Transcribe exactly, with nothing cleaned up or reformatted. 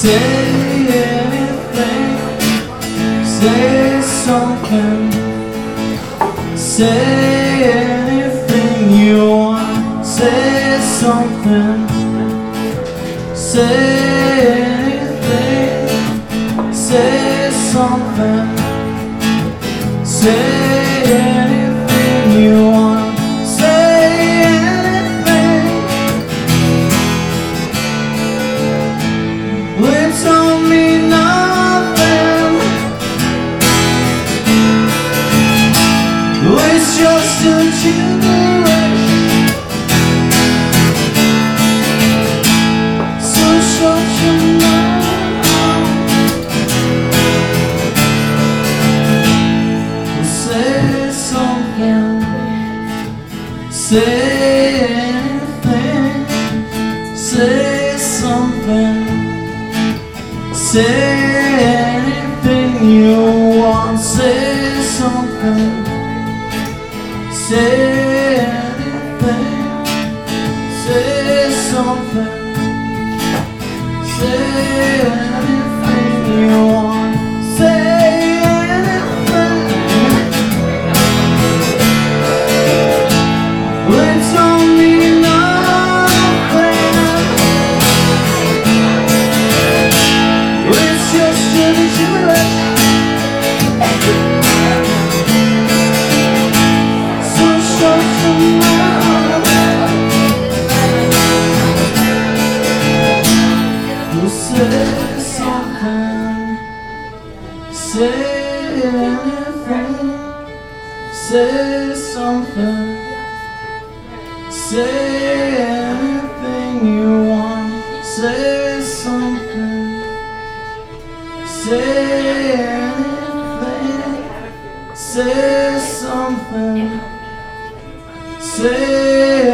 Say anything, say something, say anything you want, say something, say anything, say something, say anything you want, say anything. Lips don't mean nothing, it's just a gibberish. So shut your mouth, say something, say anything, say something, say anything you want, say something, say anything, say something, say anything you want, say anything. Lips don't mean nothing, it's just a gibberish. So shut your mouth, say something, say anything, say something, say anything you want, say something, say anything, say something, say